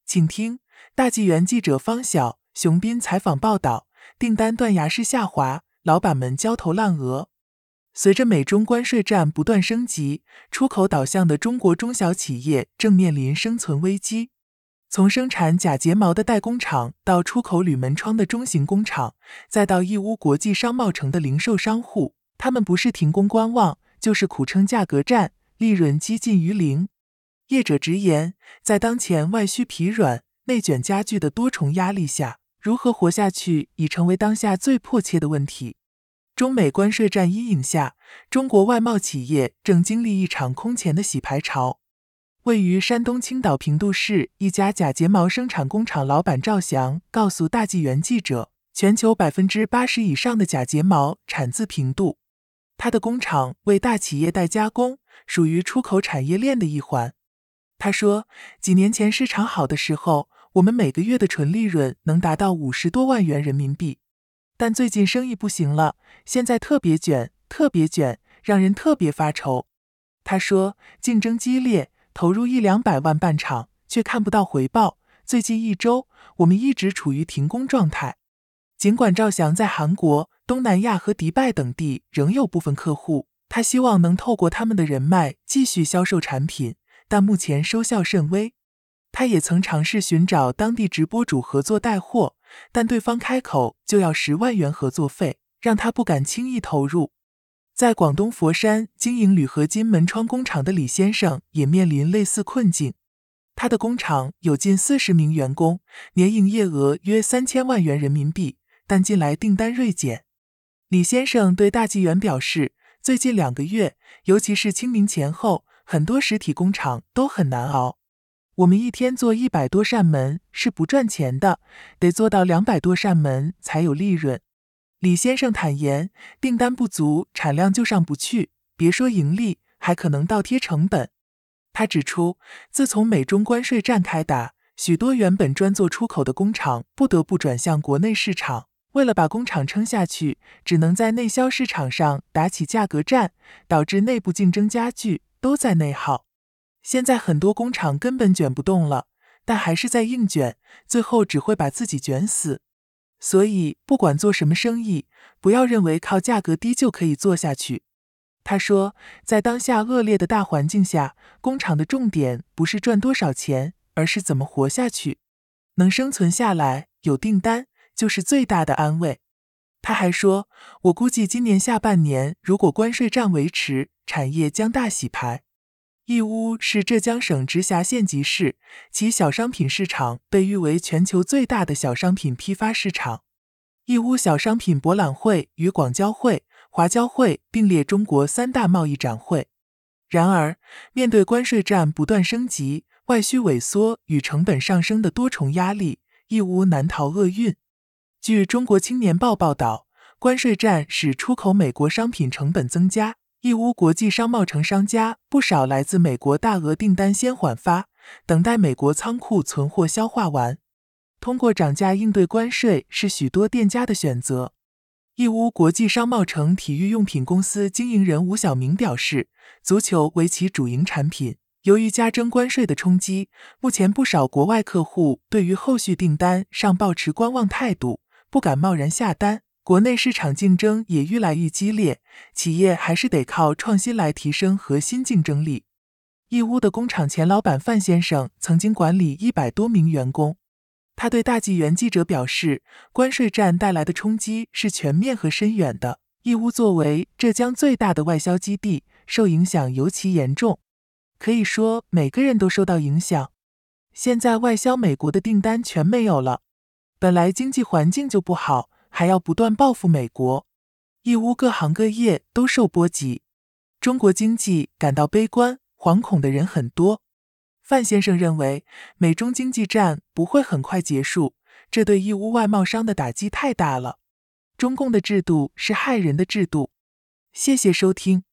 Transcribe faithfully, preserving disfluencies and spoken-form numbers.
请听大纪元记者方晓、熊斌采访报道，订单断崖式下滑，老板们焦头烂额。随着美中关税战不断升级，出口导向的中国中小企业正面临生存危机。从生产假睫毛的代工厂，到出口铝门窗的中型工厂，再到义乌国际商贸城的零售商户，他们不是停工观望，就是苦撑价格战，利润几近于零。业者直言，在当前外需疲软、内卷加剧的多重压力下，如何活下去已成为当下最迫切的问题。中美关税战阴影下，中国外贸企业正经历一场空前的洗牌潮。位于山东青岛平度市一家假睫毛生产工厂老板赵翔告诉大纪元记者，全球 百分之八十 以上的假睫毛产自平度。他的工厂为大企业代加工，属于出口产业链的一环。他说，几年前市场好的时候，我们每个月的纯利润能达到五十多万元人民币。但最近生意不行了，现在特别卷，特别卷，让人特别发愁。他说，竞争激烈，投入一两百万办厂，却看不到回报。最近一周，我们一直处于停工状态。尽管赵翔在韩国、东南亚和迪拜等地仍有部分客户，他希望能透过他们的人脉继续销售产品，但目前收效甚微。他也曾尝试寻找当地直播主合作带货，但对方开口就要十万元合作费，让他不敢轻易投入。在广东佛山经营铝合金门窗工厂的李先生也面临类似困境。他的工厂有近四十名员工，年营业额约三千万元人民币，但近来订单锐减。李先生对大纪元表示，最近两个月，尤其是清明前后，很多实体工厂都很难熬。我们一天做一百多扇门是不赚钱的，得做到两百多扇门才有利润。李先生坦言，订单不足，产量就上不去，别说盈利，还可能倒贴成本。他指出，自从美中关税战开打，许多原本专做出口的工厂不得不转向国内市场，为了把工厂撑下去，只能在内销市场上打起价格战，导致内部竞争加剧，都在内耗。现在很多工厂根本卷不动了，但还是在硬卷，最后只会把自己卷死。所以不管做什么生意，不要认为靠价格低就可以做下去。他说，在当下恶劣的大环境下，工厂的重点不是赚多少钱，而是怎么活下去。能生存下来，有订单，就是最大的安慰。他还说，我估计今年下半年如果关税战维持，产业将大洗牌。义乌是浙江省直辖县级市，其小商品市场被誉为全球最大的小商品批发市场。义乌小商品博览会与广交会、华交会并列中国三大贸易展会。然而，面对关税战不断升级、外需萎缩与成本上升的多重压力，义乌难逃厄运。据中国青年报报道，关税战使出口美国商品成本增加，义乌国际商贸城商家不少来自美国大额订单先缓发，等待美国仓库存货消化完。通过涨价应对关税是许多店家的选择。义乌国际商贸城体育用品公司经营人吴晓明表示，足球为其主营产品，由于加征关税的冲击，目前不少国外客户对于后续订单尚抱持观望态度，不敢贸然下单。国内市场竞争也愈来愈激烈，企业还是得靠创新来提升核心竞争力。义乌的工厂前老板范先生曾经管理一百多名员工。他对大纪元记者表示，关税战带来的冲击是全面和深远的，义乌作为浙江最大的外销基地，受影响尤其严重。可以说每个人都受到影响。现在外销美国的订单全没有了，本来经济环境就不好，还要不断报复美国，义乌各行各业都受波及。中国经济感到悲观、惶恐的人很多。范先生认为，美中经济战不会很快结束，这对义乌外贸商的打击太大了。中共的制度是害人的制度。谢谢收听。